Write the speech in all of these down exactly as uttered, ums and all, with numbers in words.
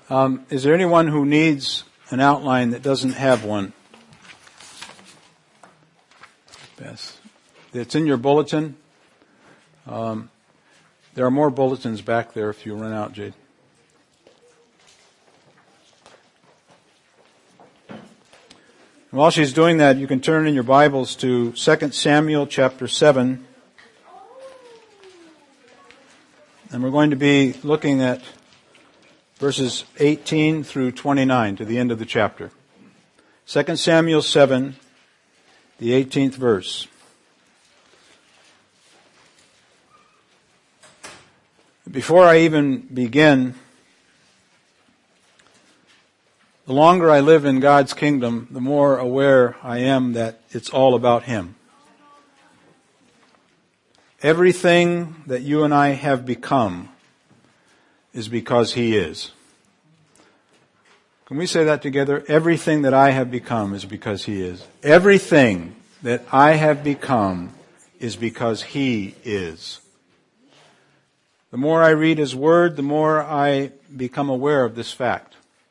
Um, is there anyone who needs an outline that doesn't have one? Yes. It's in your bulletin. Um, there are more bulletins back there if you run out, Jade. While she's doing that, you can turn in your Bibles to Second Samuel chapter seven. And we're going to be looking at verses eighteen through twenty-nine to the end of the chapter. Second Samuel seven, the eighteenth verse. Before I even begin, the longer I live in God's kingdom, the more aware I am that it's all about Him. Everything that you and I have become is because He is. Can we say that together? Everything that I have become is because He is. Everything that I have become is because He is. The more I read His Word, the more I become aware of this fact.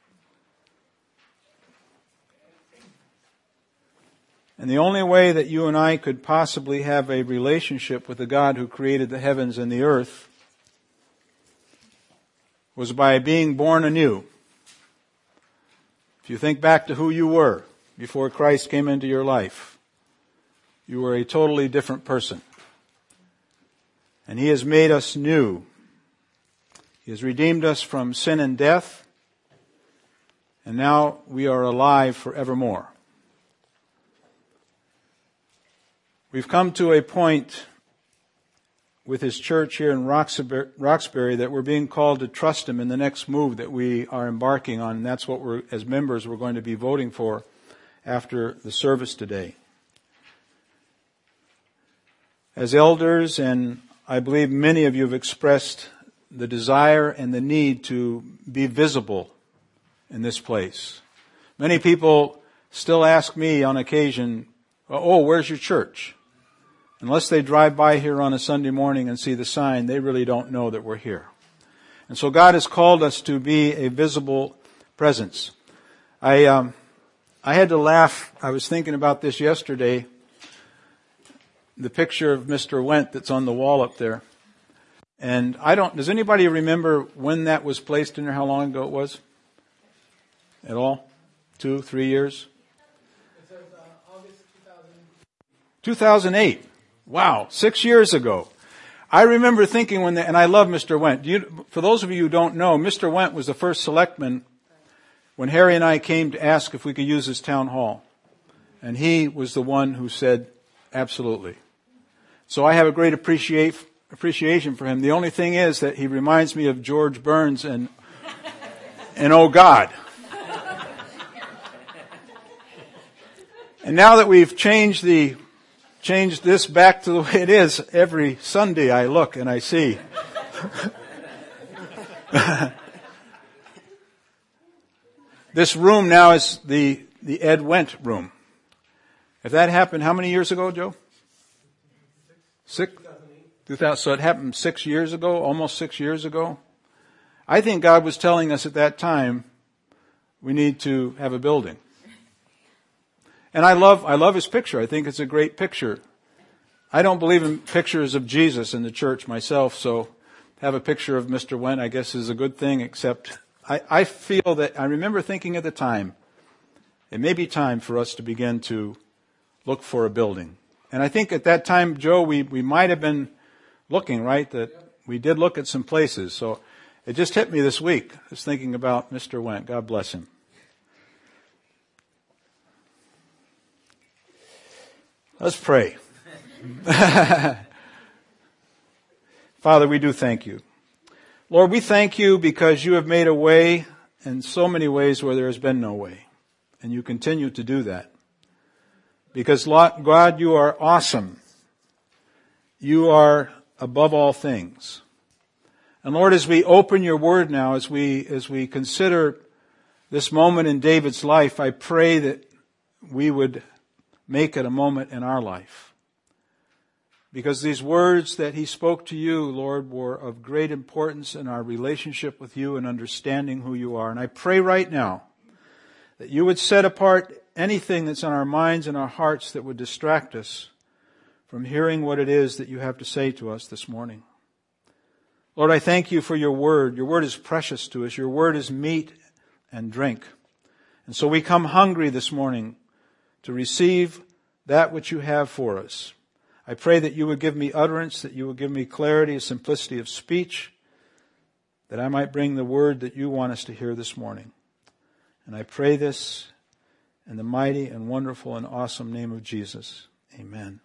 And the only way that you and I could possibly have a relationship with the God who created the heavens and the earth was by being born anew. If you think back to who you were before Christ came into your life, you were a totally different person. And He has made us new. He has redeemed us from sin and death, and now we are alive forevermore. We've come to a point with His church here in Roxbury that we're being called to trust Him in the next move that we are embarking on, and that's what we're, as members, we're going to be voting for after the service today. As elders, and I believe many of you have expressed the desire and the need to be visible in this place. Many people still ask me on occasion, oh, where's your church? Unless they drive by here on a Sunday morning and see the sign, they really don't know that we're here. And so God has called us to be a visible presence. I um, I had to laugh. I was thinking about this yesterday. The picture of Mister Wendt that's on the wall up there. And I don't, does anybody remember when that was placed in there, how long ago it was? At all? Two, three years? It says uh, August two thousand. two thousand eight. Wow, six years ago. I remember thinking when, the, and I love Mister Wendt. Do you, for those of you who don't know, Mister Wendt was the first selectman when Harry and I came to ask if we could use his town hall. And he was the one who said, absolutely. So I have a great appreciate, appreciation for him. The only thing is that he reminds me of George Burns and, and Oh God. And now that we've changed the Change this back to the way it is, every Sunday I look and I see. This room now is the, the Ed Wendt room. If that happened, how many years ago, Joe? Six? two thousand. So it happened six years ago, almost six years ago. I think God was telling us at that time, we need to have a building. And I love, I love his picture. I think it's a great picture. I don't believe in pictures of Jesus in the church myself, so to have a picture of Mister Wendt, I guess, is a good thing, except I, I feel that, I remember thinking at the time, it may be time for us to begin to look for a building. And I think at that time, Joe, we, we might have been looking, right? That we did look at some places. So it just hit me this week, just thinking about Mister Wendt. God bless him. Let's pray. Father, we do thank you. Lord, we thank you because you have made a way in so many ways where there has been no way. And you continue to do that. Because, God, you are awesome. You are above all things. And Lord, as we open your word now, as we, as we consider this moment in David's life, I pray that we would make it a moment in our life. because these words that he spoke to you, Lord, were of great importance in our relationship with you and understanding who you are. And I pray right now that you would set apart anything that's on our minds and our hearts that would distract us from hearing what it is that you have to say to us this morning. Lord, I thank you for your word. Your word is precious to us. Your word is meat and drink. And so we come hungry this morning to receive that which you have for us. I pray that you would give me utterance, that you would give me clarity, a simplicity of speech, that I might bring the word that you want us to hear this morning. And I pray this in the mighty and wonderful and awesome name of Jesus. Amen.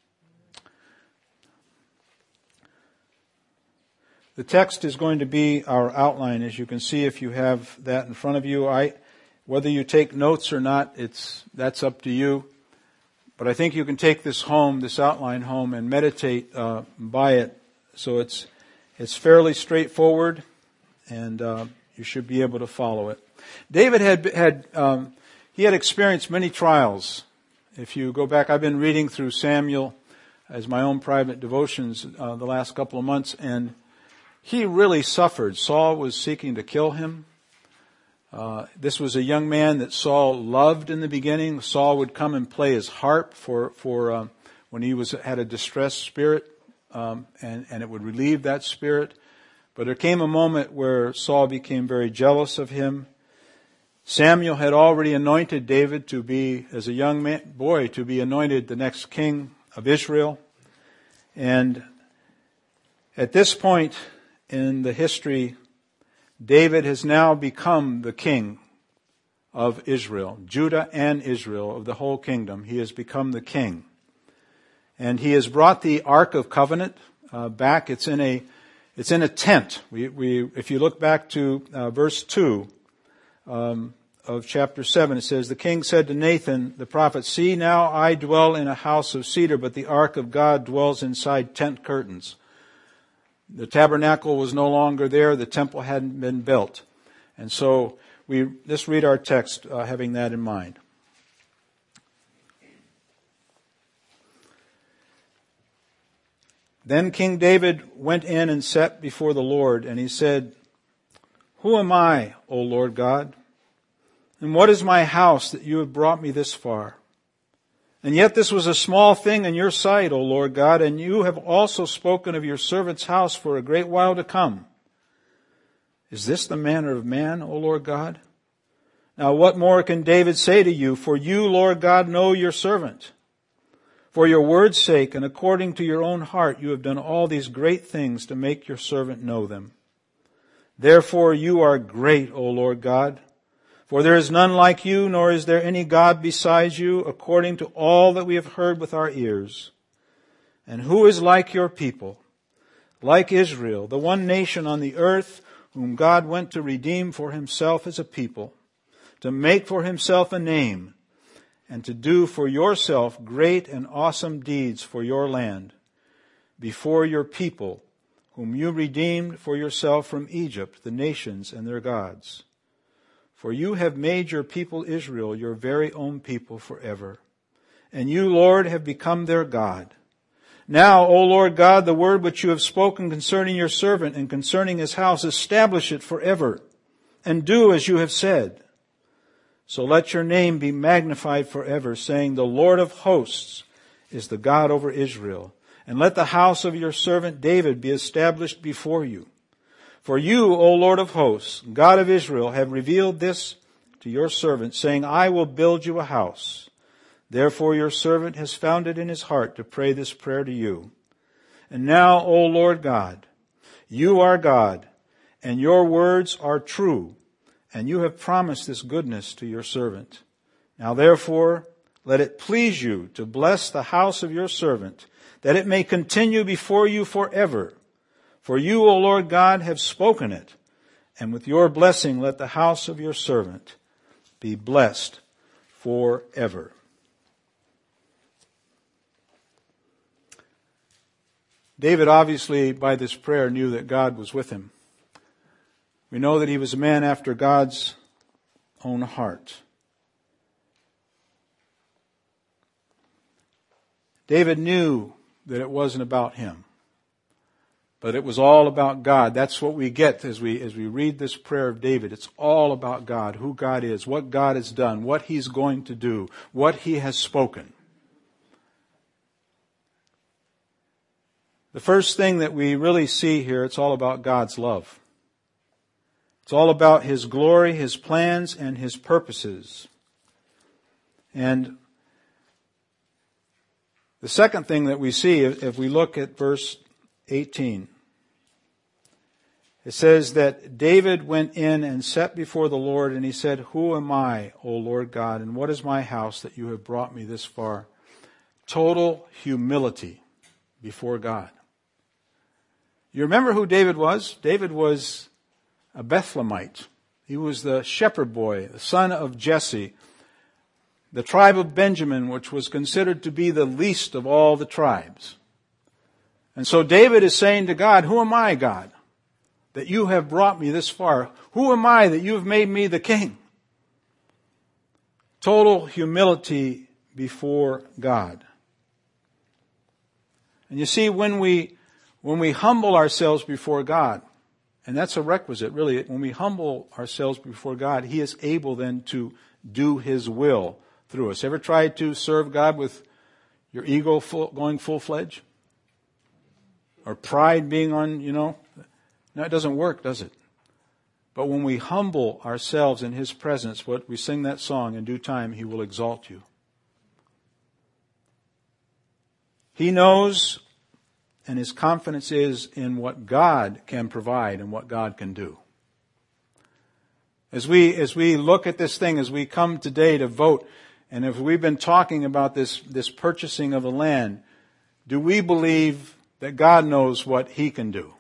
The text is going to be our outline, as you can see if you have that in front of you. I, whether you take notes or not, it's that's up to you. But I think you can take this home, this outline home, and meditate uh, by it. So it's it's fairly straightforward, and uh, you should be able to follow it. David had had um, he had experienced many trials. If you go back, I've been reading through Samuel as my own private devotions uh, the last couple of months, and he really suffered. Saul was seeking to kill him. Uh, this was a young man that Saul loved in the beginning. Saul would come and play his harp for for uh, when he was had a distressed spirit, um, and and it would relieve that spirit. But there came a moment where Saul became very jealous of him. Samuel had already anointed David to be, as a young man, boy, to be anointed the next king of Israel. And at this point in the history, David has now become the king of Israel, Judah and Israel, of the whole kingdom. He has become the king. And he has brought the Ark of Covenant uh, back. It's in a it's in a tent. We, we if you look back to uh, verse two um, of chapter seven, it says, "The king said to Nathan the prophet, 'See, now I dwell in a house of cedar, but the Ark of God dwells inside tent curtains.'" The tabernacle was no longer there. The temple hadn't been built. And so we let's read our text uh, having that in mind. Then King David went in and sat before the Lord, and he said, "Who am I, O Lord God? And what is my house that you have brought me this far? And yet this was a small thing in your sight, O Lord God, and you have also spoken of your servant's house for a great while to come. Is this the manner of man, O Lord God? Now what more can David say to you? For you, Lord God, know your servant. For your word's sake and according to your own heart, you have done all these great things to make your servant know them. Therefore you are great, O Lord God. For there is none like you, nor is there any God besides you, according to all that we have heard with our ears. And who is like your people, like Israel, the one nation on the earth, whom God went to redeem for himself as a people, to make for himself a name, and to do for yourself great and awesome deeds for your land, before your people, whom you redeemed for yourself from Egypt, the nations and their gods. For you have made your people Israel your very own people forever. And you, Lord, have become their God. Now, O Lord God, the word which you have spoken concerning your servant and concerning his house, establish it forever, and do as you have said. So let your name be magnified forever, saying, the Lord of hosts is the God over Israel. And let the house of your servant David be established before you. For you, O Lord of hosts, God of Israel, have revealed this to your servant, saying, I will build you a house. Therefore your servant has found it in his heart to pray this prayer to you. And now, O Lord God, you are God, and your words are true, and you have promised this goodness to your servant. Now therefore, let it please you to bless the house of your servant, that it may continue before you forever. For you, O Lord God, have spoken it, and with your blessing let the house of your servant be blessed forever. David obviously, by this prayer, knew that God was with him. We know that he was a man after God's own heart. David knew that it wasn't about him. But it was all about God. That's what we get as we as we read this prayer of David. It's all about God, who God is, what God has done, what he's going to do, what he has spoken. The first thing that we really see here, it's all about God's love. It's all about his glory, his plans, and his purposes. And the second thing that we see, if we look at verse eighteen, it says that David went in and sat before the Lord, and he said, "Who am I, O Lord God, and what is my house that you have brought me this far?" Total humility before God. You remember who David was? David was a Bethlehemite. He was the shepherd boy, the son of Jesse, the tribe of Benjamin, which was considered to be the least of all the tribes. And so David is saying to God, "Who am I, God, that you have brought me this far? Who am I that you have made me the king?" Total humility before God. And you see, when we when we humble ourselves before God, and that's a requisite, really, when we humble ourselves before God, he is able then to do his will through us. Ever tried to serve God with your ego full, going full-fledged? Or pride being on, you know? No, it doesn't work, does it? But when we humble ourselves in his presence, what we sing that song, in due time he will exalt you. He knows, and his confidence is in what God can provide and what God can do. As we, as we look at this thing, as we come today to vote, and if we've been talking about this, this purchasing of the land, do we believe that God knows what he can do?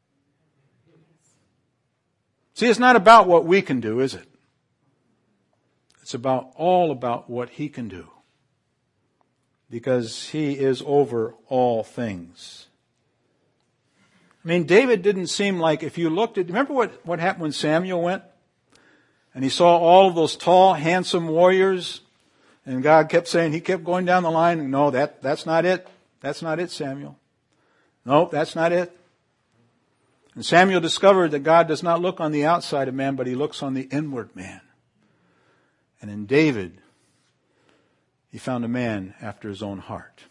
See, it's not about what we can do, is it? It's about all about what he can do. Because he is over all things. I mean, David didn't seem like, if you looked at, remember what, what happened when Samuel went? And he saw all of those tall, handsome warriors, and God kept saying, he kept going down the line, no, that, that's not it. That's not it, Samuel. No, that's not it. And Samuel discovered that God does not look on the outside of man, but he looks on the inward man. And in David, he found a man after his own heart.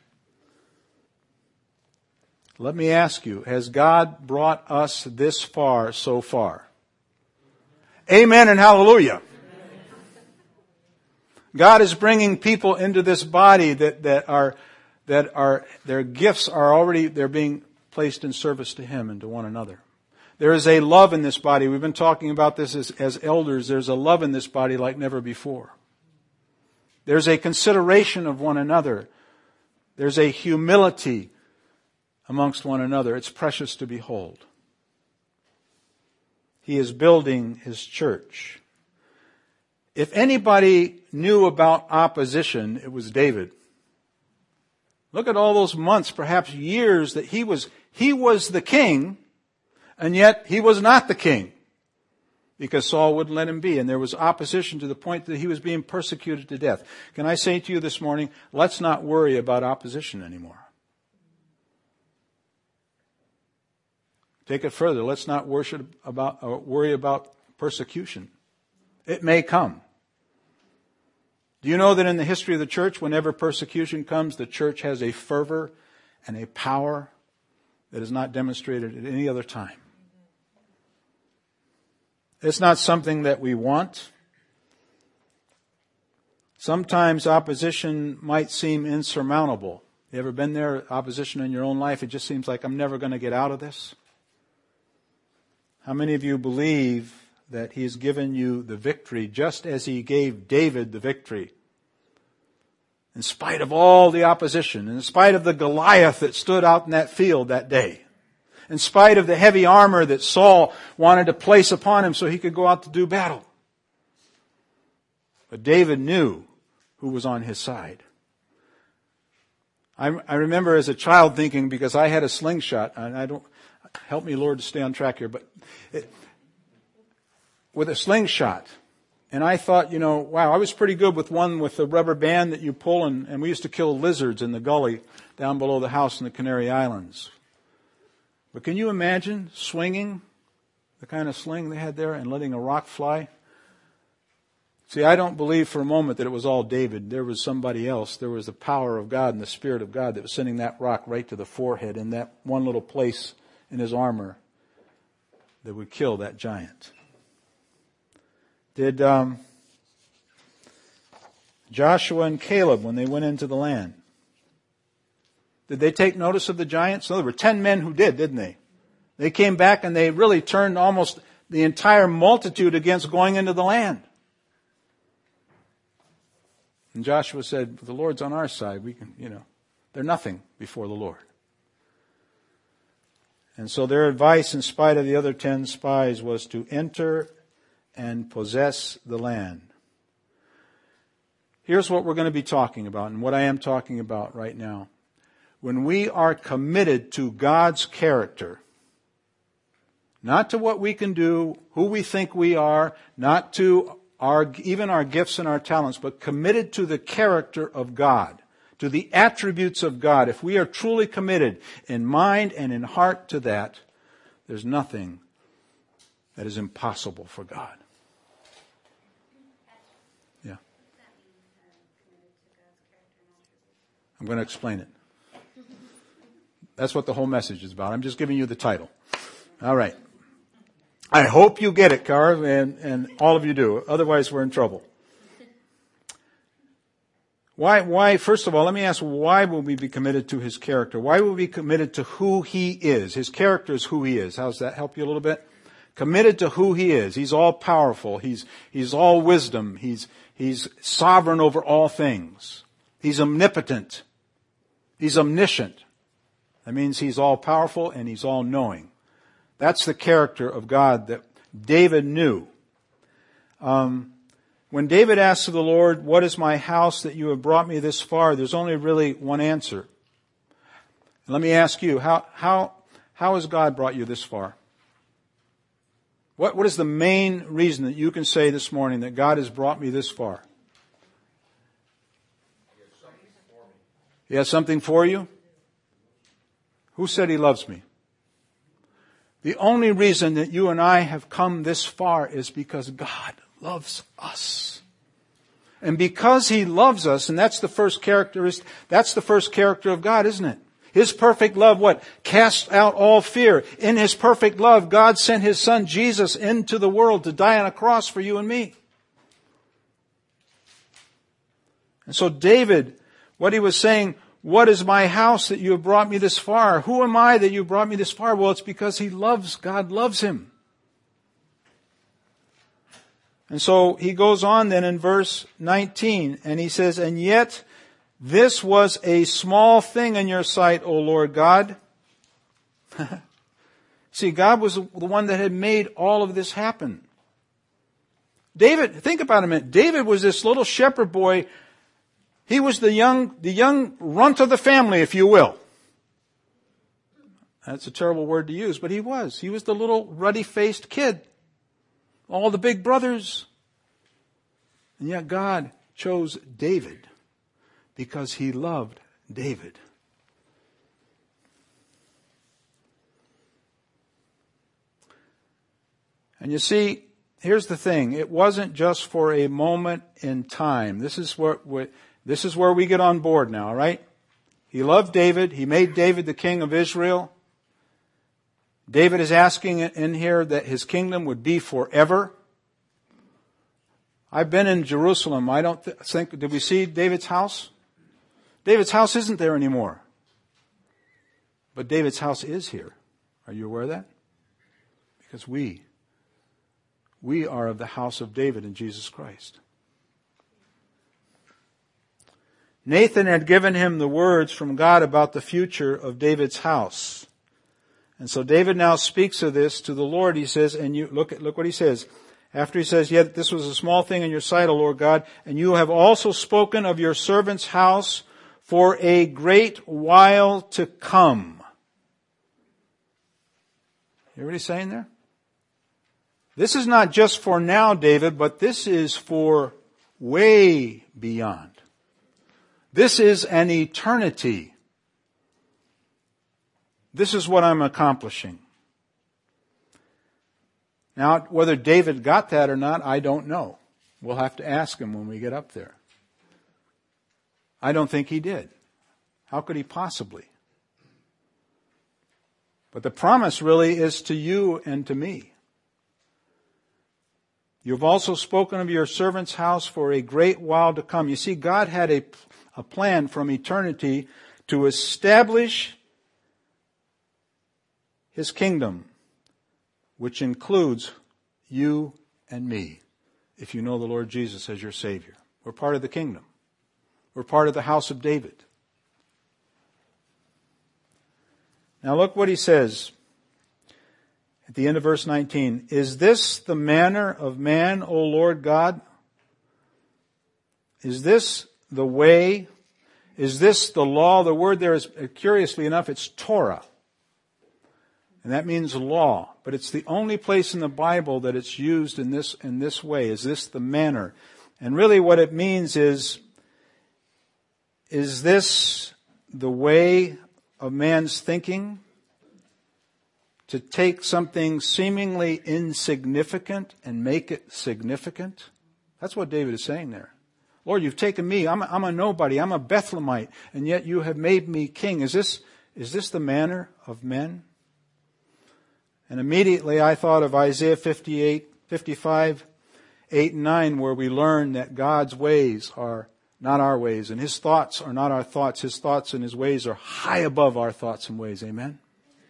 Let me ask you, has God brought us this far so far? Amen and hallelujah. God is bringing people into this body that, that are, that are, their gifts are already, they're being placed in service to him and to one another. There is a love in this body. We've been talking about this as, as elders. There's a love in this body like never before. There's a consideration of one another. There's a humility amongst one another. It's precious to behold. He is building his church. If anybody knew about opposition, it was David. Look at all those months, perhaps years, that he was, he was the king, and yet he was not the king. Because Saul wouldn't let him be, and there was opposition to the point that he was being persecuted to death. Can I say to you this morning, let's not worry about opposition anymore. Take it further. Let's not worship about, or worry about persecution. It may come. Do you know that in the history of the church, whenever persecution comes, the church has a fervor and a power that is not demonstrated at any other time? It's not something that we want. Sometimes opposition might seem insurmountable. You ever been there, opposition in your own life? It just seems like I'm never going to get out of this. How many of you believe that he's given you the victory just as he gave David the victory? In spite of all the opposition, in spite of the Goliath that stood out in that field that day, in spite of the heavy armor that Saul wanted to place upon him so he could go out to do battle. But David knew who was on his side. I, I remember as a child thinking, because I had a slingshot, and I don't, help me Lord to stay on track here, but it, with a slingshot, And I thought, you know, wow, I was pretty good with one with the rubber band that you pull, and, and we used to kill lizards in the gully down below the house in the Canary Islands. But can you imagine swinging the kind of sling they had there and letting a rock fly? See, I don't believe for a moment that it was all David. There was somebody else. There was the power of God and the Spirit of God that was sending that rock right to the forehead in that one little place in his armor that would kill that giant. Did um, Joshua and Caleb, when they went into the land, did they take notice of the giants? No, there were ten men who did, didn't they? They came back and they really turned almost the entire multitude against going into the land. And Joshua said, the Lord's on our side. We can, you know, they're nothing before the Lord. And so their advice, in spite of the other ten spies, was to enter and possess the land. Here's what we're going to be talking about, and what I am talking about right now. When we are committed to God's character, not to what we can do, who we think we are, not to our, even our gifts and our talents, but committed to the character of God, to the attributes of God. If we are truly committed in mind and in heart to that, there's nothing that is impossible for God. Yeah. I'm going to explain it. That's what the whole message is about. I'm just giving you the title. All right. I hope you get it, Carv, and, and all of you do. Otherwise, we're in trouble. Why, why, first of all, let me ask, why will we be committed to his character? Why will we be committed to who he is? His character is who he is. How does that help you a little bit? Committed to who he is. He's all powerful. He's, he's all wisdom. He's, he's sovereign over all things. He's omnipotent. He's omniscient. That means he's all powerful and he's all knowing. That's the character of God that David knew. Um, when David asked of the Lord, what is my house that you have brought me this far? There's only really one answer. Let me ask you, how, how, how has God brought you this far? What, what is the main reason that you can say this morning that God has brought me this far? He has something for you? Who said he loves me? The only reason that you and I have come this far is because God loves us. And because he loves us, and that's the first characteristic, that's the first character of God, isn't it? His perfect love, what? Casts out all fear. In his perfect love, God sent his son Jesus into the world to die on a cross for you and me. And so David, what he was saying, what is my house that you have brought me this far? Who am I that you have brought me this far? Well, it's because he loves, God loves him. And so he goes on then in verse nineteen, and he says, and yet this was a small thing in your sight, O Lord God. See, God was the one that had made all of this happen. David, think about it a minute. David was this little shepherd boy. He was the young, the young runt of the family, if you will. That's a terrible word to use, but he was. He was the little ruddy-faced kid. All the big brothers. And yet God chose David because he loved David. And you see, here's the thing. It wasn't just for a moment in time. This is what, what this is where we get on board now, right? He loved David. He made David the king of Israel. David is asking in here that his kingdom would be forever. I've been in Jerusalem. I don't th- think, did we see David's house? David's house isn't there anymore. But David's house is here. Are you aware of that? Because we, we are of the house of David in Jesus Christ. Nathan had given him the words from God about the future of David's house. And so David now speaks of this to the Lord. He says, and you look at, look what he says. After he says, yet this was a small thing in your sight, O Lord God, and you have also spoken of your servant's house for a great while to come. You hear what he's saying there? This is not just for now, David, but this is for way beyond. This is an eternity. This is what I'm accomplishing. Now, whether David got that or not, I don't know. We'll have to ask him when we get up there. I don't think he did. How could he possibly? But the promise really is to you and to me. You've also spoken of your servant's house for a great while to come. You see, God had a, a plan from eternity to establish His kingdom, which includes you and me, if you know the Lord Jesus as your Savior. We're part of the kingdom. We're part of the house of David. Now look what he says at the end of verse nineteen. Is this the manner of man, O Lord God? Is this the way? Is this the law? The word there is, curiously enough, it's Torah. And that means law. But it's the only place in the Bible that it's used in this, in this way. Is this the manner? And really what it means is, is this the way of man's thinking? To take something seemingly insignificant and make it significant? That's what David is saying there. Lord, you've taken me. I'm a, I'm a nobody. I'm a Bethlehemite. And yet you have made me king. Is this, is this the manner of men? And immediately I thought of Isaiah fifty-eight, fifty-five, eight and nine, where we learn that God's ways are not our ways, and His thoughts are not our thoughts. His thoughts and His ways are high above our thoughts and ways. Amen?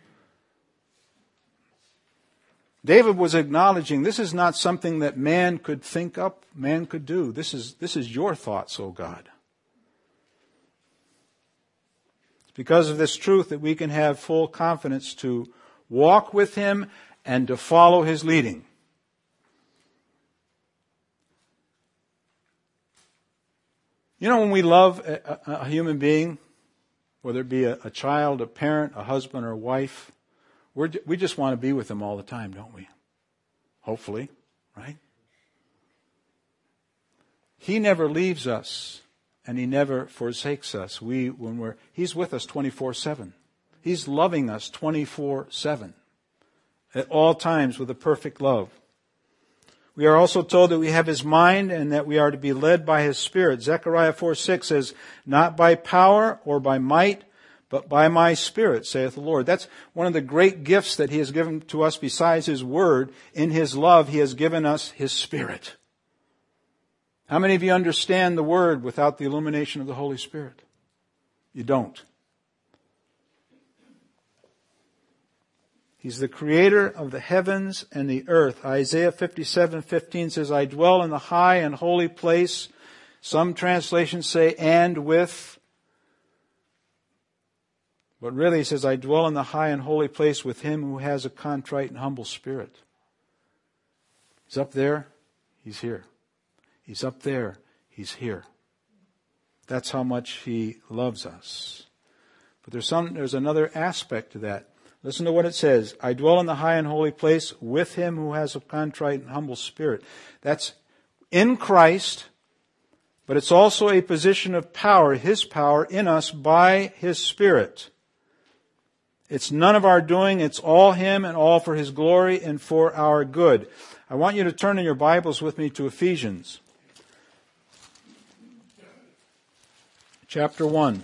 David was acknowledging this is not something that man could think up, man could do. This is, this is your thoughts, O God. It's because of this truth that we can have full confidence to walk with Him and to follow His leading. You know, when we love a, a, a human being, whether it be a, a child, a parent, a husband, or a wife, we're, we just want to be with them all the time, don't we? Hopefully, right? He never leaves us, and He never forsakes us. We, when we're, He's with us twenty-four seven. He's loving us twenty-four seven at all times with a perfect love. We are also told that we have His mind and that we are to be led by His Spirit. Zechariah four six says, not by power or by might, but by my Spirit, saith the Lord. That's one of the great gifts that He has given to us besides His Word. In His love, He has given us His Spirit. How many of you understand the Word without the illumination of the Holy Spirit? You don't. He's the creator of the heavens and the earth. Isaiah fifty-seven fifteen says, I dwell in the high and holy place. Some translations say, and with. But really, he says, I dwell in the high and holy place with Him who has a contrite and humble spirit. He's up there. He's here. He's up there. He's here. That's how much He loves us. But there's some, there's another aspect to that. Listen to what it says. I dwell in the high and holy place with Him who has a contrite and humble spirit. That's in Christ, but it's also a position of power, His power in us by His Spirit. It's none of our doing. It's all Him and all for His glory and for our good. I want you to turn in your Bibles with me to Ephesians. Chapter one.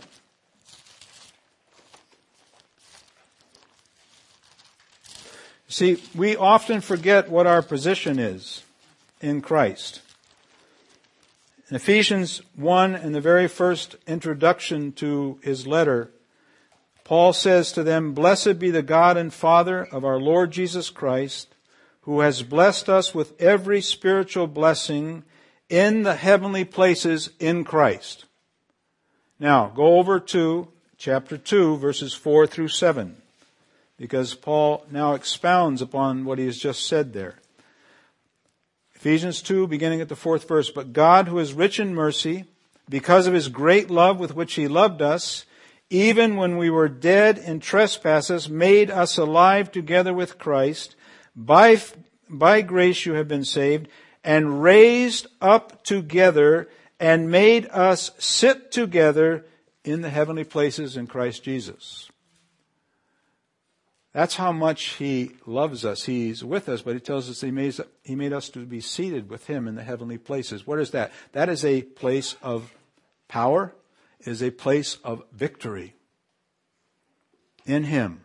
See, we often forget what our position is in Christ. In Ephesians one, in the very first introduction to his letter, Paul says to them, Blessed be the God and Father of our Lord Jesus Christ, who has blessed us with every spiritual blessing in the heavenly places in Christ. Now, go over to chapter two, verses four through seven. Because Paul now expounds upon what he has just said there. Ephesians two, beginning at the fourth verse. But God, who is rich in mercy, because of His great love with which He loved us, even when we were dead in trespasses, made us alive together with Christ. By, by grace you have been saved, and raised up together, and made us sit together in the heavenly places in Christ Jesus. That's how much He loves us. He's with us, but He tells us He made, he made us to be seated with Him in the heavenly places. What is that? That is a place of power. It is a place of victory in Him.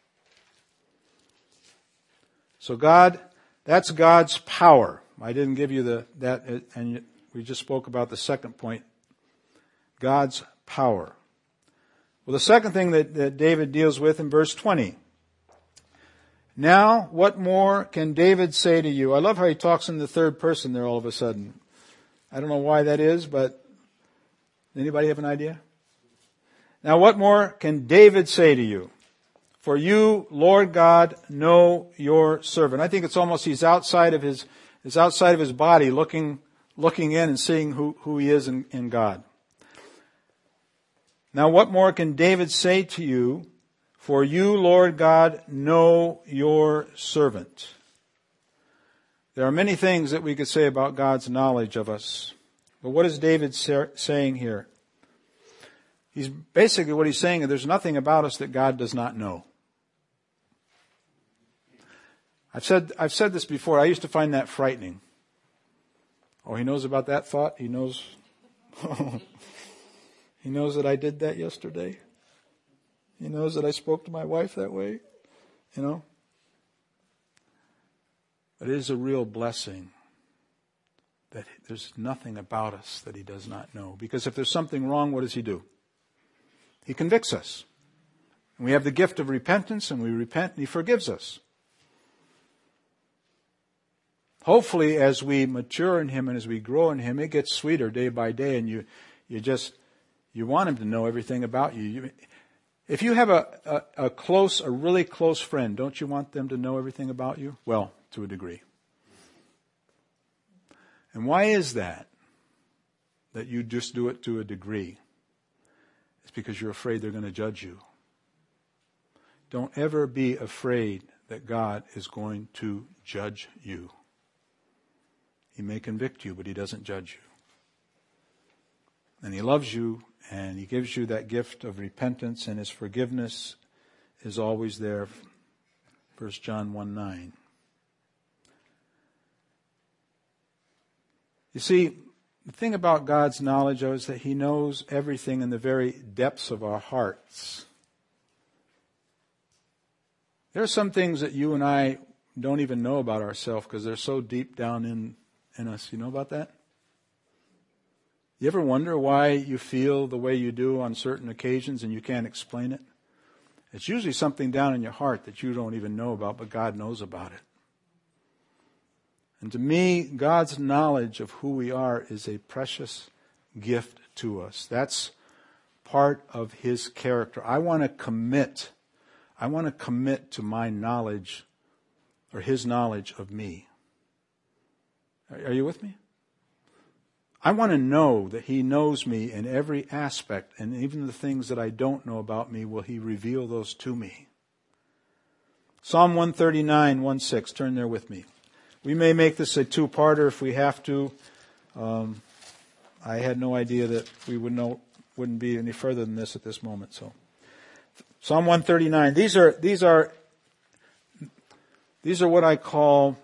So God, that's God's power. I didn't give you the that, and we just spoke about the second point. God's power. Well, the second thing that, that David deals with in verse twenty. Now, what more can David say to you? I love how he talks in the third person there all of a sudden. I don't know why that is, but anybody have an idea? Now, what more can David say to you? For you, Lord God, know your servant. I think it's almost he's outside of his, he's outside of his body looking, looking in and seeing who, who he is in, in God. Now, what more can David say to you? For you, Lord God, know your servant. There are many things that we could say about God's knowledge of us. But what is David saying here? He's basically what he's saying is there's nothing about us that God does not know. I've said, I've said this before. I used to find that frightening. Oh, he knows about that thought? He knows, he knows that I did that yesterday. He knows that I spoke to my wife that way, you know. But it is a real blessing that there's nothing about us that He does not know. Because if there's something wrong, what does He do? He convicts us. And we have the gift of repentance, and we repent, and He forgives us. Hopefully, as we mature in Him and as we grow in Him, it gets sweeter day by day, and you, you just, you want Him to know everything about you. you If you have a, a, a close, a really close friend, don't you want them to know everything about you? Well, to a degree. And why is that? That you just do it to a degree? It's because you're afraid they're going to judge you. Don't ever be afraid that God is going to judge you. He may convict you, but He doesn't judge you. And He loves you. And He gives you that gift of repentance, and His forgiveness is always there. First John one nine. You see, the thing about God's knowledge is that He knows everything in the very depths of our hearts. There are some things that you and I don't even know about ourselves because they're so deep down in, in us. You know about that? You ever wonder why you feel the way you do on certain occasions and you can't explain it? It's usually something down in your heart that you don't even know about, but God knows about it. And to me, God's knowledge of who we are is a precious gift to us. That's part of His character. I want to commit, I want to commit to my knowledge or His knowledge of me. Are you with me? I want to know that He knows me in every aspect, and even the things that I don't know about me, will He reveal those to me. Psalm one thirty-nine, one six, turn there with me. We may make this a two-parter if we have to. Um, I had no idea that we would know, wouldn't be any further than this at this moment. So, Psalm one thirty-nine. These are these are these are what I call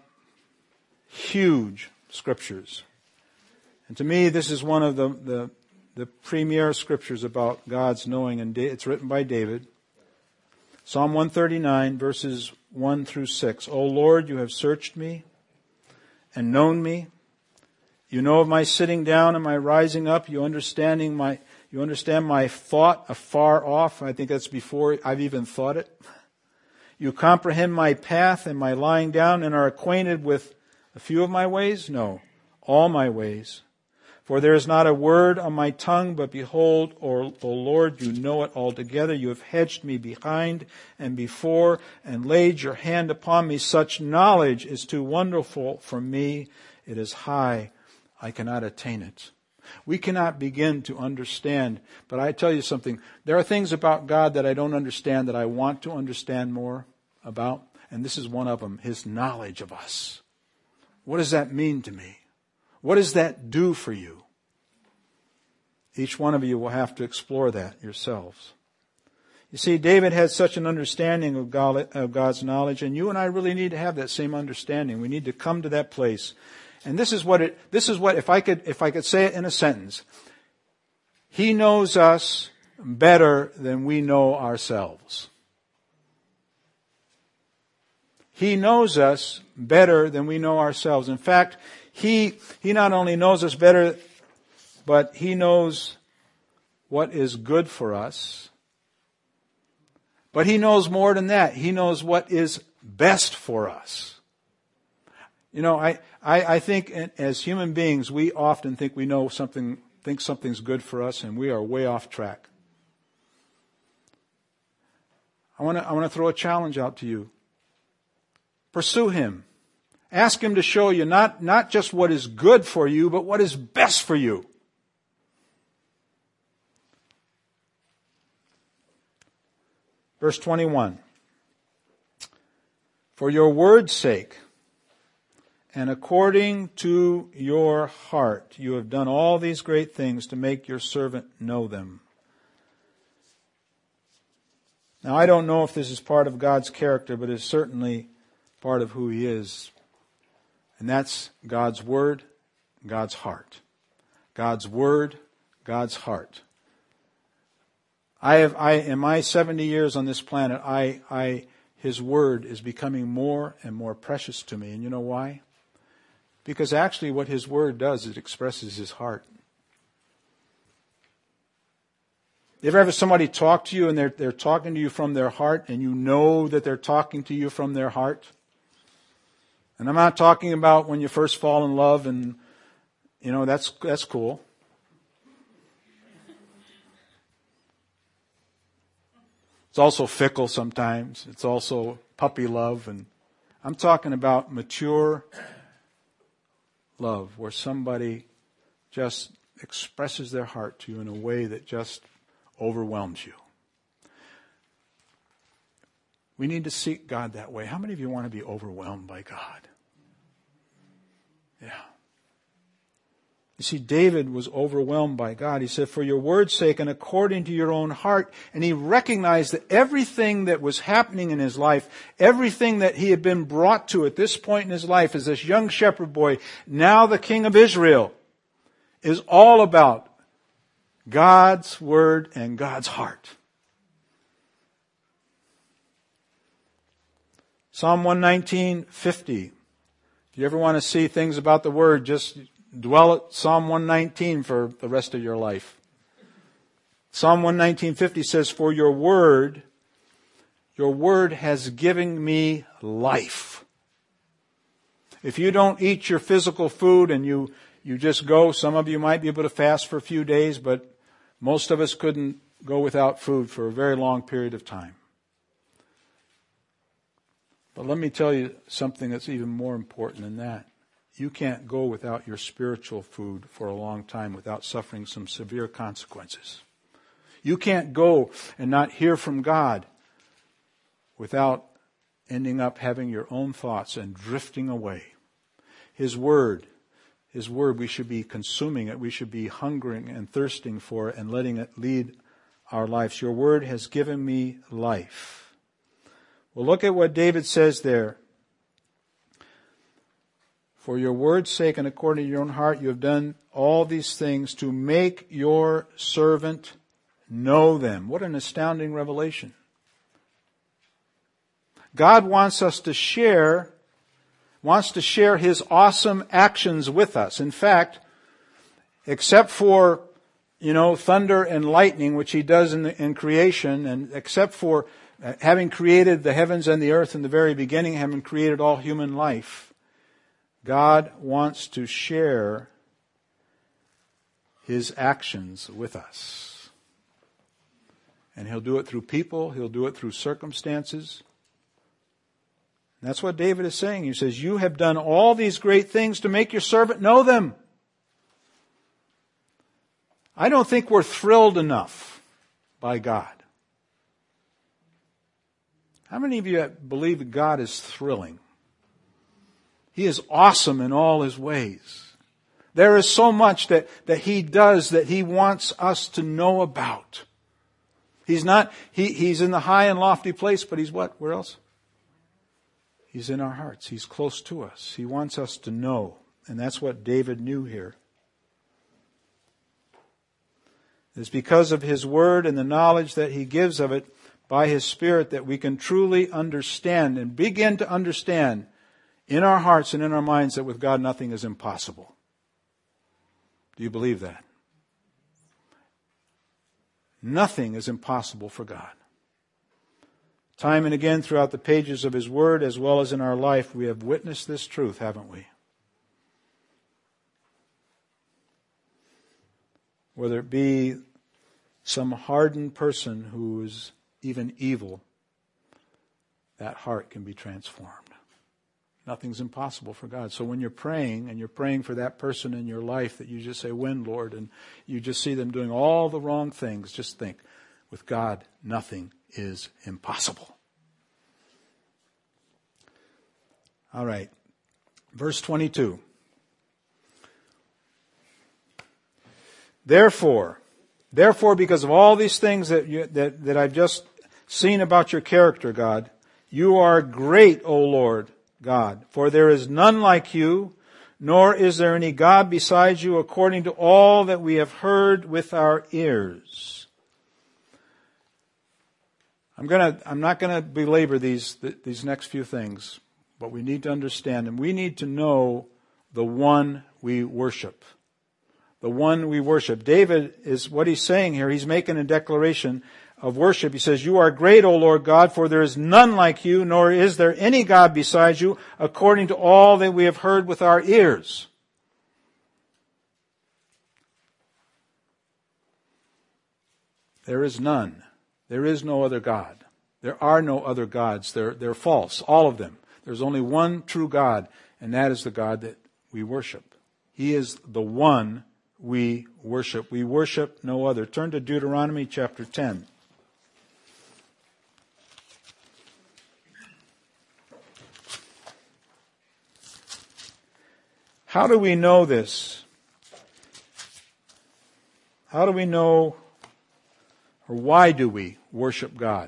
huge scriptures. And to me, this is one of the, the, the premier scriptures about God's knowing, and it's written by David. Psalm one thirty-nine, verses one through six. O Lord, you have searched me and known me. You know of my sitting down and my rising up. You understanding my, you understand my thought afar off. I think that's before I've even thought it. You comprehend my path and my lying down, and are acquainted with a few of my ways? No, all my ways. For there is not a word on my tongue, but behold, O, o Lord, you know it altogether. You have hedged me behind and before, and laid your hand upon me. Such knowledge is too wonderful for me. It is high. I cannot attain it. We cannot begin to understand. But I tell you something. There are things about God that I don't understand that I want to understand more about. And this is one of them, His knowledge of us. What does that mean to me? What does that do for you? Each one of you will have to explore that yourselves. You see, David had such an understanding of God, of God's knowledge, and you and I really need to have that same understanding. We need to come to that place. And this is what it, this is what, if I could, if I could say it in a sentence, He knows us better than we know ourselves. He knows us better than we know ourselves. In fact, He, He not only knows us better, but He knows what is good for us. But He knows more than that. He knows what is best for us. You know, I, I, I think as human beings, we often think we know something, think something's good for us, and we are way off track. I want to, I want to throw a challenge out to you. Pursue Him. Ask Him to show you not, not just what is good for you, but what is best for you. Verse twenty-one. For your word's sake, and according to your heart, you have done all these great things to make your servant know them. Now, I don't know if this is part of God's character, but it's certainly part of who He is. And that's God's word, God's heart. God's word, God's heart. I have, I, in my seventy years on this planet, I, I, His word is becoming more and more precious to me. And you know why? Because actually what His word does, it expresses His heart. You ever have somebody talk to you and they're, they're talking to you from their heart, and you know that they're talking to you from their heart? And I'm not talking about when you first fall in love and, you know, that's, that's cool. It's also fickle sometimes. It's also puppy love. And I'm talking about mature love, where somebody just expresses their heart to you in a way that just overwhelms you. We need to seek God that way. How many of you want to be overwhelmed by God? Yeah. You see, David was overwhelmed by God. He said, for your word's sake and according to your own heart. And he recognized that everything that was happening in his life, everything that he had been brought to at this point in his life as this young shepherd boy, now the king of Israel, is all about God's word and God's heart. Psalm one nineteen, fifty. If you ever want to see things about the word, just dwell at Psalm one nineteen for the rest of your life. Psalm one nineteen, fifty says, for your word, your word has given me life. If you don't eat your physical food and you, you just go, some of you might be able to fast for a few days, but most of us couldn't go without food for a very long period of time. But let me tell you something that's even more important than that. You can't go without your spiritual food for a long time without suffering some severe consequences. You can't go and not hear from God without ending up having your own thoughts and drifting away. His word, His word, we should be consuming it. We should be hungering and thirsting for it and letting it lead our lives. Your word has given me life. Well, look at what David says there. For your word's sake and according to your own heart, you have done all these things to make your servant know them. What an astounding revelation. God wants us to share, wants to share His awesome actions with us. In fact, except for, you know, thunder and lightning, which He does in, the, in creation, and except for uh, having created the heavens and the earth in the very beginning, having created all human life, God wants to share His actions with us. And He'll do it through people. He'll do it through circumstances. And that's what David is saying. He says, you have done all these great things to make your servant know them. I don't think we're thrilled enough by God. How many of you believe that God is thrilling? He is awesome in all His ways. There is so much that, that He does that He wants us to know about. He's not, he, He's in the high and lofty place, but He's what? Where else? He's in our hearts. He's close to us. He wants us to know. And that's what David knew here. It's because of His Word and the knowledge that He gives of it by His Spirit that we can truly understand and begin to understand in our hearts and in our minds that with God nothing is impossible. Do you believe that? Nothing is impossible for God. Time and again throughout the pages of His Word as well as in our life, we have witnessed this truth, haven't we? Whether it be some hardened person who is even evil, that heart can be transformed. Nothing's impossible for God. So when you're praying and you're praying for that person in your life that you just say, when, Lord, and you just see them doing all the wrong things, just think, with God, nothing is impossible. All right. Verse twenty-two. Therefore, therefore, because of all these things that, you, that, that I've just seen about your character, God, you are great, O Lord God, for there is none like you, nor is there any God besides you, according to all that we have heard with our ears. I'm gonna, I'm not gonna belabor these, these next few things, but we need to understand and we need to know the one we worship. The one we worship. David is what he's saying here. He's making a declaration of worship. He says, you are great, O Lord God, for there is none like you, nor is there any God besides you, according to all that we have heard with our ears. There is none. There is no other God. There are no other gods. They're, they're false, all of them. There's only one true God, and that is the God that we worship. He is the one we worship. We worship no other. Turn to Deuteronomy chapter ten. How do we know this? How do we know, or why do we worship God?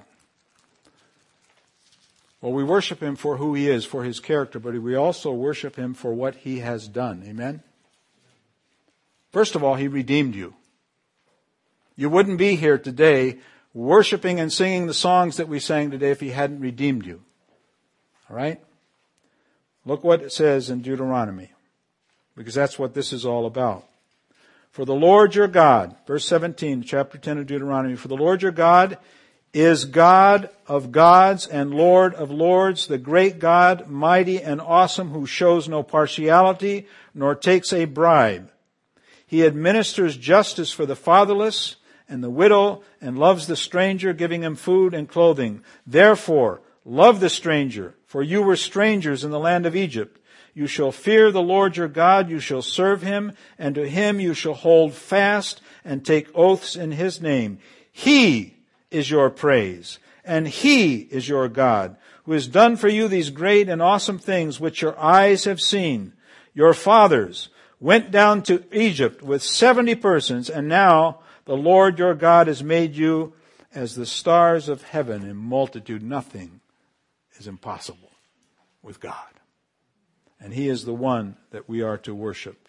Well, we worship Him for who He is, for His character, but we also worship Him for what He has done. Amen? First of all, He redeemed you. You wouldn't be here today worshiping and singing the songs that we sang today if He hadn't redeemed you. All right? Look what it says in Deuteronomy, because that's what this is all about. For the Lord your God, verse seventeen, chapter ten of Deuteronomy, for the Lord your God is God of gods and Lord of lords, the great God, mighty and awesome, who shows no partiality nor takes a bribe. He administers justice for the fatherless and the widow and loves the stranger, giving him food and clothing. Therefore, love the stranger, for you were strangers in the land of Egypt. You shall fear the Lord your God, you shall serve Him, and to Him you shall hold fast and take oaths in His name. He is your praise, and He is your God, who has done for you these great and awesome things which your eyes have seen. Your fathers went down to Egypt with seventy persons, and now the Lord your God has made you as the stars of heaven in multitude. Nothing is impossible with God. And He is the one that we are to worship.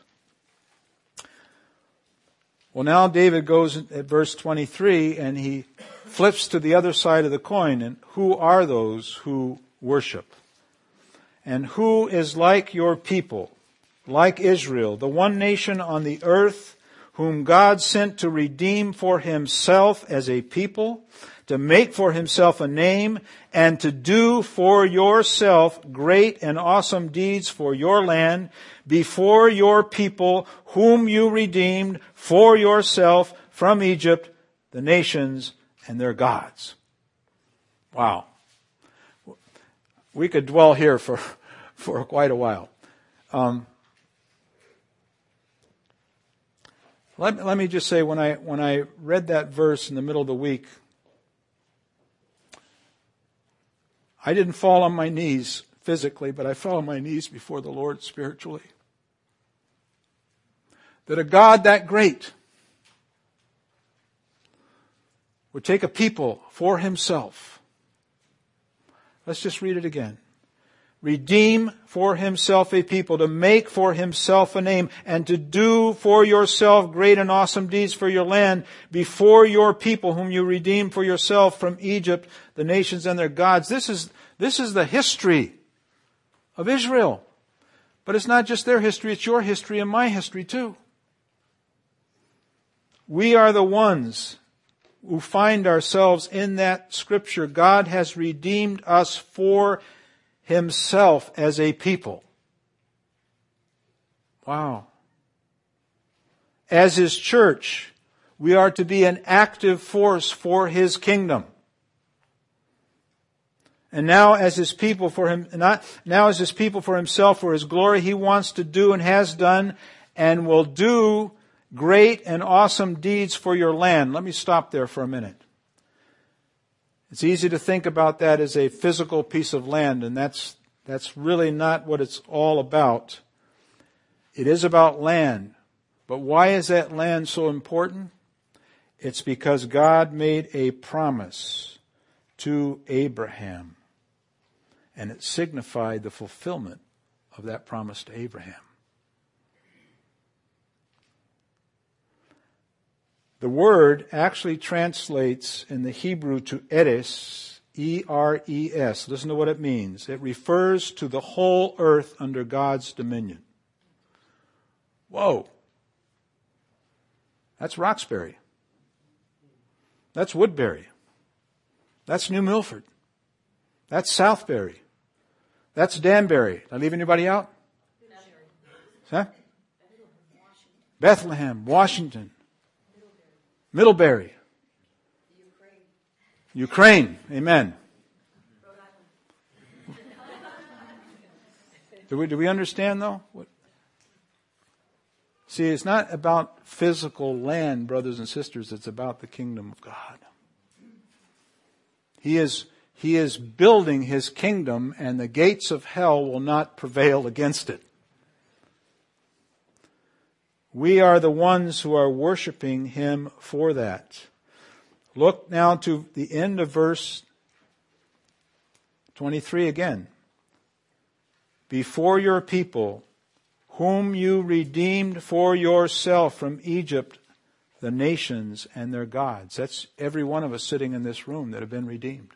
Well, now David goes at verse twenty-three and he flips to the other side of the coin. And who are those who worship? And who is like your people, like Israel, the one nation on the earth, whom God sent to redeem for Himself as a people, to make for Himself a name, and to do for yourself great and awesome deeds for your land, before your people, whom you redeemed for yourself from Egypt, the nations and their gods. Wow. We could dwell here for, for quite a while. Um, let, let me just say, when I, when I read that verse in the middle of the week, I didn't fall on my knees physically, but I fell on my knees before the Lord spiritually. That a God that great would take a people for himself. Let's just read it again. Redeem for himself a people, to make for himself a name, and to do for yourself great and awesome deeds for your land before your people whom you redeem for yourself from Egypt, the nations and their gods. This is, this is the history of Israel. But it's not just their history, it's your history and my history too. We are the ones who find ourselves in that scripture. God has redeemed us for himself as a people. Wow. As his church, we are to be an active force for his kingdom. And now as his people for him, not, now as his people for himself, for his glory, he wants to do and has done and will do great and awesome deeds for your land. Let me stop there for a minute. It's easy to think about that as a physical piece of land, and that's, that's really not what it's all about. It is about land. But why is that land so important? It's because God made a promise to Abraham, and it signified the fulfillment of that promise to Abraham. The word actually translates in the Hebrew to eres, E R E S. Listen to what it means. It refers to the whole earth under God's dominion. Whoa. That's Roxbury. That's Woodbury. That's New Milford. That's Southbury. That's Danbury. Did I leave anybody out? Huh? Bethlehem, Washington. Middlebury. Ukraine. Amen. Do we, do we understand though? What? See, it's not about physical land, brothers and sisters. It's about the kingdom of God. He is, he is building his kingdom, and the gates of hell will not prevail against it. We are the ones who are worshiping him for that. Look now to the end of verse twenty-three again. Before your people, whom you redeemed for yourself from Egypt, the nations and their gods. That's every one of us sitting in this room that have been redeemed.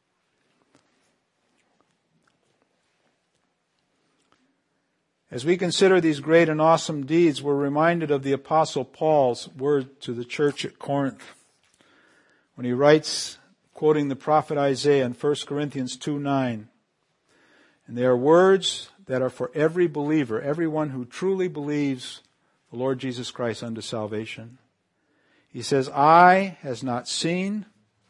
As we consider these great and awesome deeds, we're reminded of the Apostle Paul's word to the church at Corinth, when he writes, quoting the prophet Isaiah in First Corinthians two nine, and they are words that are for every believer, everyone who truly believes the Lord Jesus Christ unto salvation. He says, eye has not seen,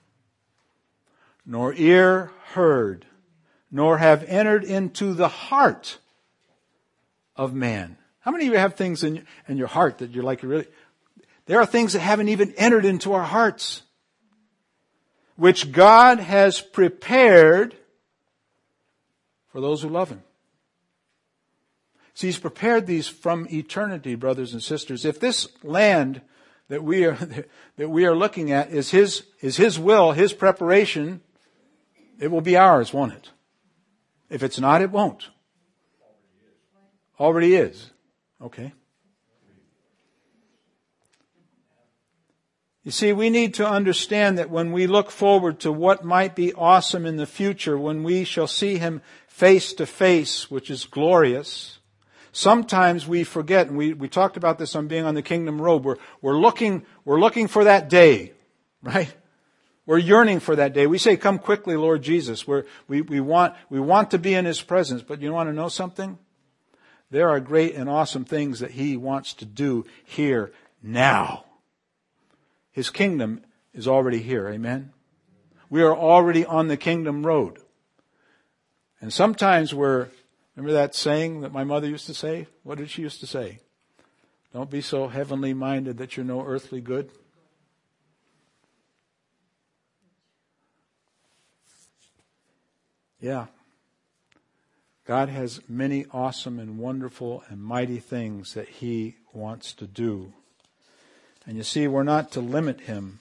nor ear heard, nor have entered into the heart of man. How many of you have things in, in your heart that you're like, you really, there are things that haven't even entered into our hearts, which God has prepared for those who love him. See, he's prepared these from eternity, brothers and sisters. If this land that we are, that we are looking at is his, is his will, his preparation, it will be ours, won't it? If it's not, it won't. Already is. Okay. You see, we need to understand that when we look forward to what might be awesome in the future, when we shall see him face to face, which is glorious, sometimes we forget, and we, we talked about this on being on the Kingdom Road, we're, we're looking, we're looking for that day, right? We're yearning for that day. We say, come quickly, Lord Jesus. We're, we, we want, we want to be in his presence, but you want to know something? There are great and awesome things that he wants to do here now. His kingdom is already here. Amen. We are already on the Kingdom Road. And sometimes we're, remember that saying that my mother used to say? What did she used to say? Don't be so heavenly minded that you're no earthly good. Yeah. God has many awesome and wonderful and mighty things that He wants to do. And you see, we're not to limit Him.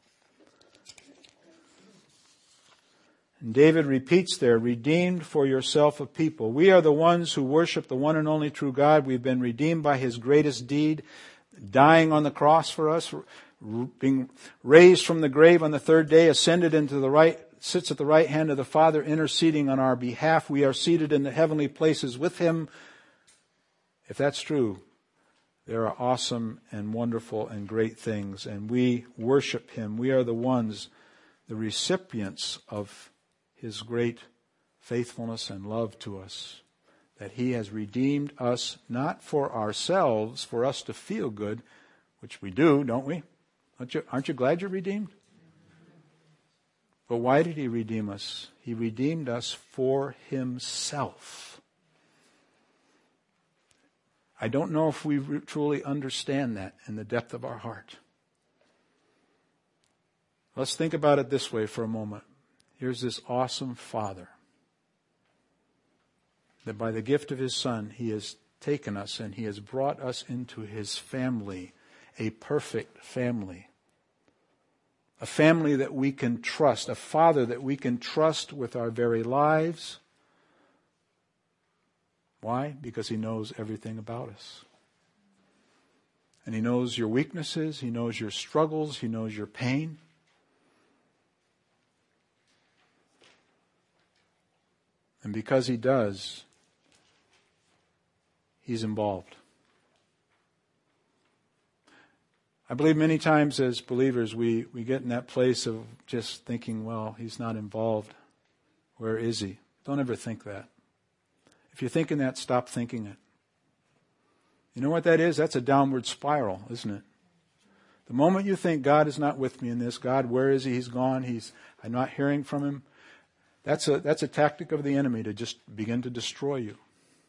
And David repeats there, redeemed for yourself a people. We are the ones who worship the one and only true God. We've been redeemed by His greatest deed, dying on the cross for us, being raised from the grave on the third day, ascended into the right, sits at the right hand of the Father, interceding on our behalf. We are seated in the heavenly places with Him. If that's true, there are awesome and wonderful and great things, and we worship Him. We are the ones, the recipients of His great faithfulness and love to us, that He has redeemed us not for ourselves, for us to feel good, which we do, don't we? Aren't you, aren't you glad you're redeemed? But why did He redeem us? He redeemed us for Himself. I don't know if we truly understand that in the depth of our heart. Let's think about it this way for a moment. Here's this awesome Father, that by the gift of His Son, He has taken us and He has brought us into His family, a perfect family. A family that we can trust, a Father that we can trust with our very lives. Why? Because He knows everything about us. And He knows your weaknesses, He knows your struggles, He knows your pain. And because He does, He's involved. I believe many times as believers we, we get in that place of just thinking, well, He's not involved. Where is He? Don't ever think that. If you're thinking that, stop thinking it. You know what that is? That's a downward spiral, isn't it? The moment you think God is not with me in this, God, where is He? He's gone. He's I'm not hearing from Him. That's a that's a tactic of the enemy to just begin to destroy you.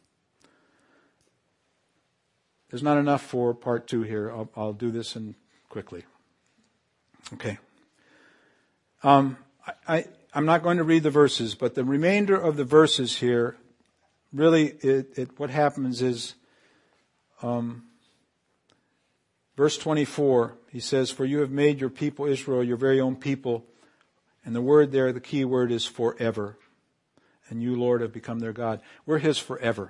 There's not enough for part two here. I'll, I'll do this in quickly. Okay. Um, I, I, I'm not going to read the verses, but the remainder of the verses here, really, it, it, what happens is, um, verse twenty-four, he says, "For you have made your people Israel your very own people." And the word there, the key word is forever. And you, Lord, have become their God. We're His forever.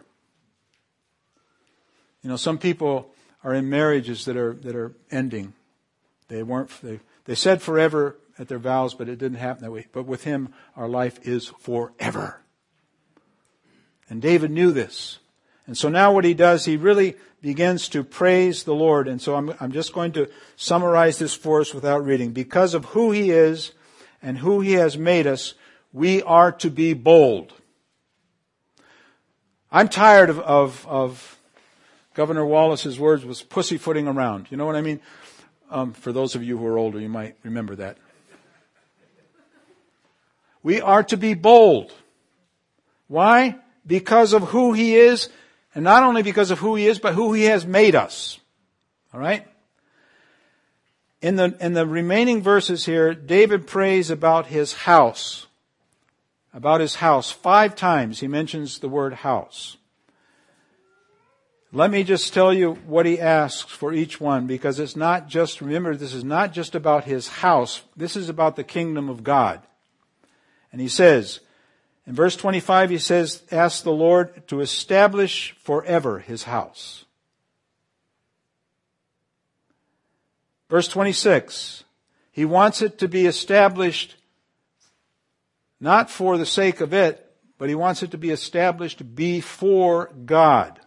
You know, some people are in marriages that are that are ending. They weren't. They, they said forever at their vows, but it didn't happen that way. But with Him, our life is forever. And David knew this. And so now what he does, he really begins to praise the Lord. And so I'm, I'm just going to summarize this for us without reading. Because of who He is and who He has made us, we are to be bold. I'm tired of, of, of Governor Wallace's words was pussyfooting around. You know what I mean? Um, for those of you who are older, you might remember that. We are to be bold. Why? Because of who He is, and not only because of who He is, but who He has made us. All right? In the, in the remaining verses here, David prays about his house. About his house. Five times he mentions the word house. Let me just tell you what he asks for each one, because it's not just, remember, this is not just about his house. This is about the kingdom of God. And he says, in verse twenty-five, he says, ask the Lord to establish forever His house. Verse twenty-six, he wants it to be established not for the sake of it, but he wants it to be established before God.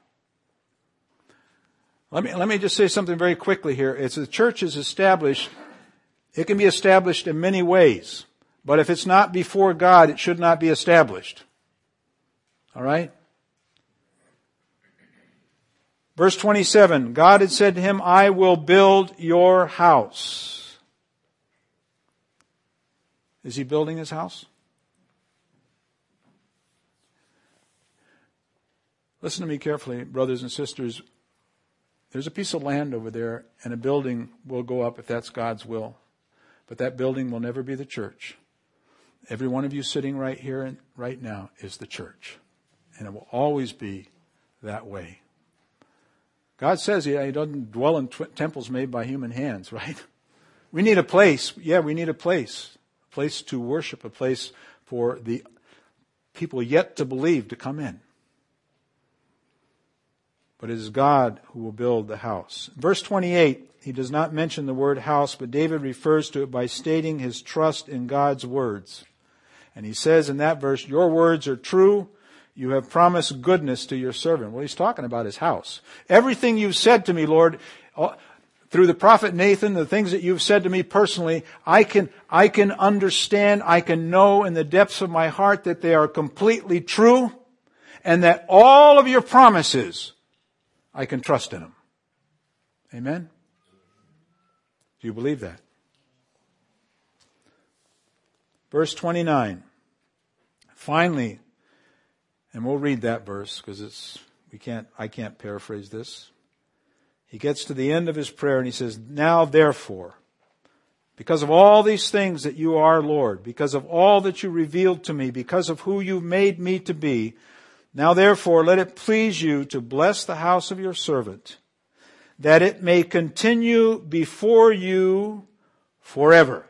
Let me, let me just say something very quickly here. It's the church is established, it can be established in many ways. But if it's not before God, it should not be established. All right? Verse twenty-seven, God had said to him, I will build your house. Is He building His house? Listen to me carefully, brothers and sisters. There's a piece of land over there, and a building will go up if that's God's will. But that building will never be the church. Every one of you sitting right here and right now is the church. And it will always be that way. God says he, he doesn't dwell in tw- temples made by human hands, right? We need a place. Yeah, we need a place. A place to worship. A place for the people yet to believe to come in. But it is God who will build the house. Verse twenty-eight, he does not mention the word house, but David refers to it by stating his trust in God's words. And he says in that verse, your words are true. You have promised goodness to your servant. Well, he's talking about his house. Everything you've said to me, Lord, through the prophet Nathan, the things that you've said to me personally, I can, I can understand, I can know in the depths of my heart that they are completely true, and that all of your promises, I can trust in them. Amen? Do you believe that? Verse twenty-nine. Finally, and we'll read that verse because it's we can't I can't paraphrase this. He gets to the end of his prayer and he says, now therefore, because of all these things that you are, Lord, because of all that you revealed to me, because of who you've made me to be, now therefore let it please you to bless the house of your servant, that it may continue before you forever.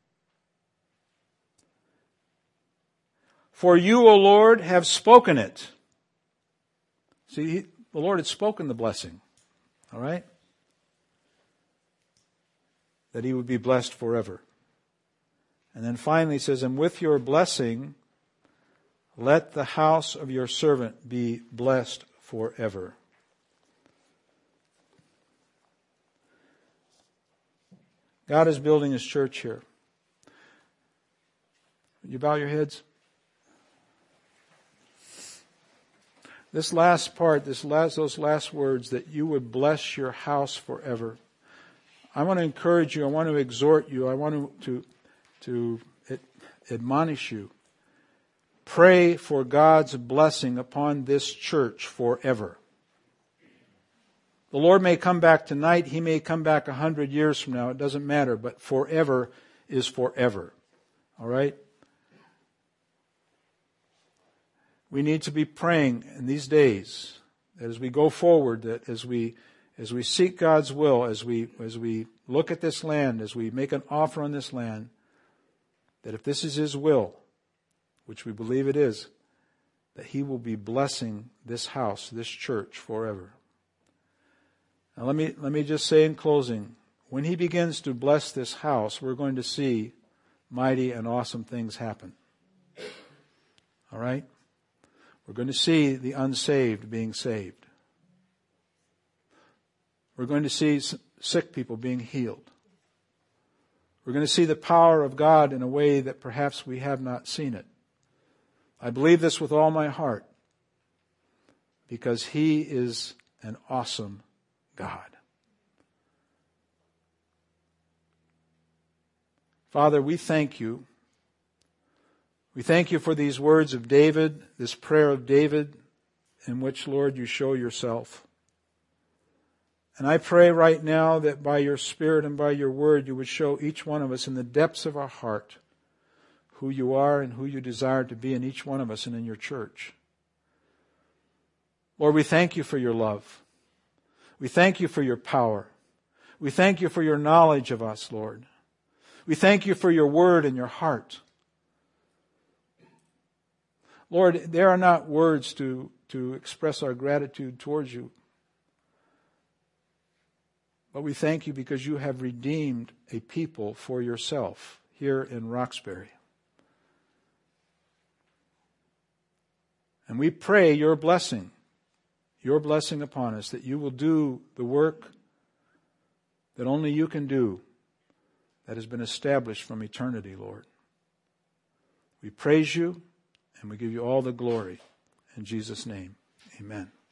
For you, O Lord, have spoken it. See, he, the Lord had spoken the blessing. All right? That he would be blessed forever. And then finally he says, and with your blessing, let the house of your servant be blessed forever. God is building his church here. You bow your heads? This last part, this last, those last words, that you would bless your house forever. I want to encourage you. I want to exhort you. I want to, to, to admonish you. Pray for God's blessing upon this church forever. The Lord may come back tonight. He may come back a hundred years from now. It doesn't matter. But forever is forever. All right? We need to be praying in these days that as we go forward, that as we as we seek God's will, as we as we look at this land, as we make an offer on this land, that if this is his will, which we believe it is, that he will be blessing this house, this church forever. Now let me let me just say in closing, when he begins to bless this house, we're going to see mighty and awesome things happen. All right? We're going to see the unsaved being saved. We're going to see sick people being healed. We're going to see the power of God in a way that perhaps we have not seen it. I believe this with all my heart because he is an awesome God. Father, we thank you. We thank you for these words of David, this prayer of David, in which, Lord, you show yourself. And I pray right now that by your Spirit and by your word, you would show each one of us in the depths of our heart who you are and who you desire to be in each one of us and in your church. Lord, we thank you for your love. We thank you for your power. We thank you for your knowledge of us, Lord. We thank you for your word and your heart. Lord, there are not words to, to express our gratitude towards you. But we thank you because you have redeemed a people for yourself here in Roxbury. And we pray your blessing, your blessing upon us, that you will do the work that only you can do that has been established from eternity, Lord. We praise you. And we give you all the glory. In Jesus' name, amen.